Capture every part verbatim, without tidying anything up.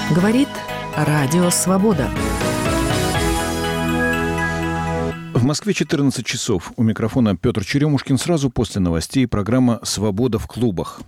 Говорит Радио Свобода. В Москве четырнадцать часов. У микрофона Петр Черемушкин. Сразу после новостей программа «Свобода в клубах».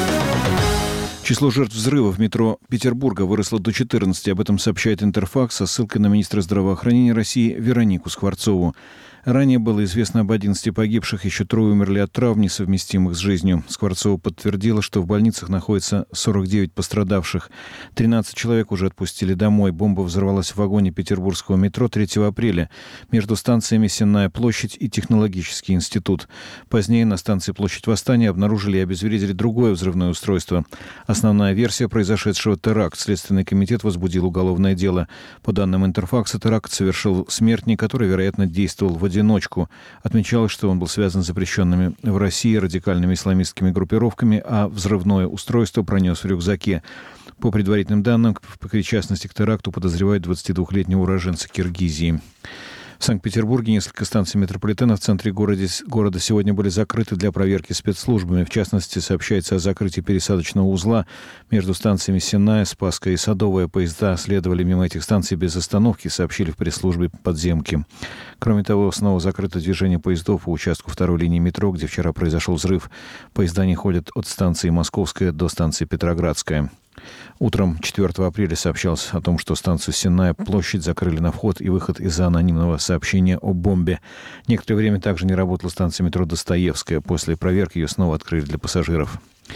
Число жертв взрыва в метро Петербурга выросло до четырнадцати. Об этом сообщает Интерфакс со ссылкой на министра здравоохранения России Веронику Скворцову. Ранее было известно об одиннадцати погибших, еще трое умерли от травм, несовместимых с жизнью. Скворцова подтвердила, что в больницах находится сорок девять пострадавших. тринадцать человек уже отпустили домой. Бомба взорвалась в вагоне петербургского метро третьего апреля между станциями Сенная площадь и Технологический институт. Позднее на станции Площадь Восстания обнаружили и обезвредили другое взрывное устройство. Основная версия произошедшего — теракт. Следственный комитет возбудил уголовное дело. По данным Интерфакса, теракт совершил смертник, который, вероятно, действовал в одиночку. Отмечалось, что он был связан с запрещенными в России радикальными исламистскими группировками, а взрывное устройство пронес в рюкзаке. По предварительным данным, в причастности к теракту подозревают двадцатидвухлетнего уроженца Киргизии. В Санкт-Петербурге несколько станций метрополитена в центре города, города сегодня были закрыты для проверки спецслужбами. В частности, сообщается о закрытии пересадочного узла между станциями Сенная, Спасская и Садовая. Поезда следовали мимо этих станций без остановки, сообщили в пресс-службе подземки. Кроме того, снова закрыто движение поездов по участку второй линии метро, где вчера произошел взрыв. Поезда не ходят от станции Московская до станции Петроградская. Утром четвёртого апреля сообщалось о том, что станцию Сенная площадь закрыли на вход и выход из-за анонимного сообщения о бомбе. Некоторое время также не работала станция метро Достоевская. После проверки ее снова открыли для пассажиров.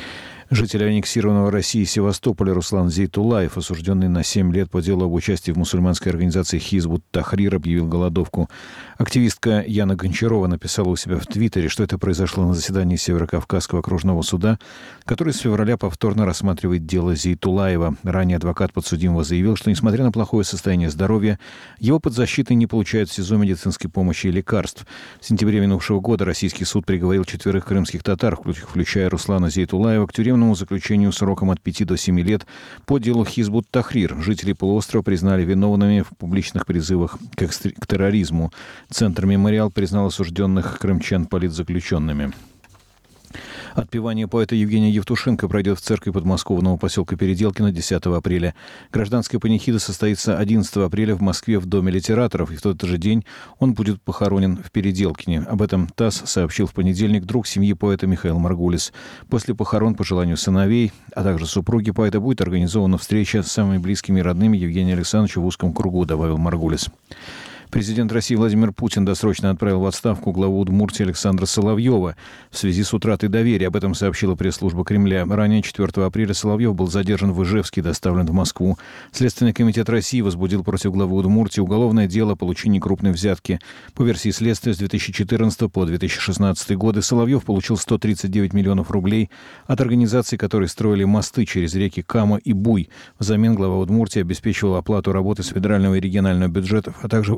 Житель аннексированного Россией Севастополя Руслан Зейтулаев, осужденный на семь лет по делу об участии в мусульманской организации Хизб ут-Тахрир, объявил голодовку. Активистка Яна Гончарова написала у себя в Твиттере, что это произошло на заседании Северокавказского окружного суда, который с февраля повторно рассматривает дело Зейтулаева. Ранее адвокат подсудимого заявил, что, несмотря на плохое состояние здоровья, его подзащитные не получают в СИЗО медицинской помощи и лекарств. В сентябре минувшего года российский суд приговорил четверых крымских татар, включая Руслана Зейтулаева, к тюремному заключению сроком от пяти до семи лет по делу Хизб ут-Тахрир. Жители полуострова признали виновными в публичных призывах к, экстр... к терроризму. Центр «Мемориал» признал осужденных крымчан политзаключенными. Отпевание поэта Евгения Евтушенко пройдет в церкви подмосковного поселка Переделкино десятого апреля. Гражданская панихида состоится одиннадцатого апреля в Москве в Доме литераторов, и в тот же день он будет похоронен в Переделкине. Об этом ТАСС сообщил в понедельник друг семьи поэта Михаил Маргулис. После похорон, по желанию сыновей, а также супруги поэта, будет организована встреча с самыми близкими и родными Евгения Александровича в узком кругу, добавил Маргулис. Президент России Владимир Путин досрочно отправил в отставку главу Удмуртии Александра Соловьева в связи с утратой доверия. Об этом сообщила пресс-служба Кремля. Ранее четвёртого апреля Соловьев был задержан в Ижевске и доставлен в Москву. Следственный комитет России возбудил против главы Удмуртии уголовное дело о получении крупной взятки. По версии следствия, с две тысячи четырнадцатого по две тысячи шестнадцатый годы Соловьев получил сто тридцать девять миллионов рублей от организаций, которые строили мосты через реки Кама и Буй. Взамен глава Удмуртии обеспечивал оплату работы с федерального и регионального бюджетов, а также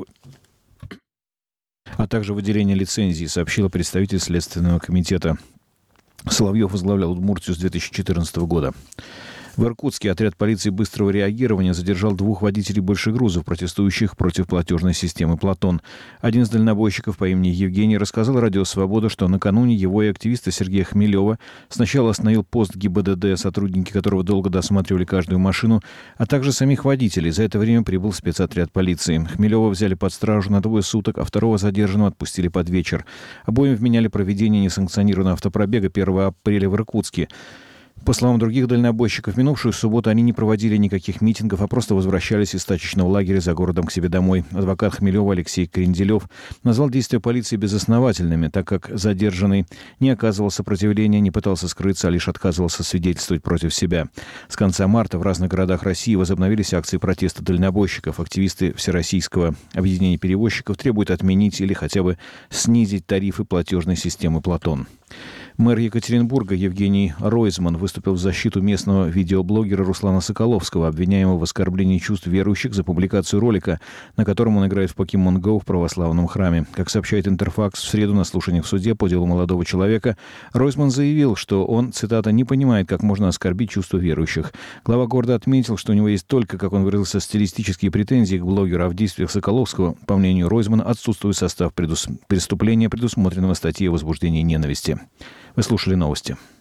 а также выделение лицензии, сообщила представитель Следственного комитета. Соловьев возглавлял Удмуртию с две тысячи четырнадцатого года. В Иркутске отряд полиции быстрого реагирования задержал двух водителей большегрузов, протестующих против платежной системы «Платон». Один из дальнобойщиков по имени Евгений рассказал Радио Свобода, что накануне его и активиста Сергея Хмелева сначала остановил пост ГИБДД, сотрудники которого долго досматривали каждую машину, а также самих водителей. За это время прибыл спецотряд полиции. Хмелева взяли под стражу на двое суток, а второго задержанного отпустили под вечер. Обоим вменяли проведение несанкционированного автопробега первого апреля в Иркутске. По словам других дальнобойщиков, в минувшую субботу они не проводили никаких митингов, а просто возвращались из стачечного лагеря за городом к себе домой. Адвокат Хмелева Алексей Кренделев назвал действия полиции безосновательными, так как задержанный не оказывал сопротивления, не пытался скрыться, а лишь отказывался свидетельствовать против себя. С конца марта в разных городах России возобновились акции протеста дальнобойщиков. Активисты Всероссийского объединения перевозчиков требуют отменить или хотя бы снизить тарифы платежной системы «Платон». Мэр Екатеринбурга Евгений Ройзман выступил в защиту местного видеоблогера Руслана Соколовского, обвиняемого в оскорблении чувств верующих за публикацию ролика, на котором он играет в Pokemon Go в православном храме. Как сообщает Интерфакс, в среду на слушании в суде по делу молодого человека Ройзман заявил, что он, цитата, «не понимает, как можно оскорбить чувства верующих». Глава города отметил, что у него есть только, как он выразился, стилистические претензии к блогеру, а в действиях Соколовского, по мнению Ройзмана, отсутствует состав предус... преступления, предусмотренного статьей о возбуждении ненависти. Вы слушали новости.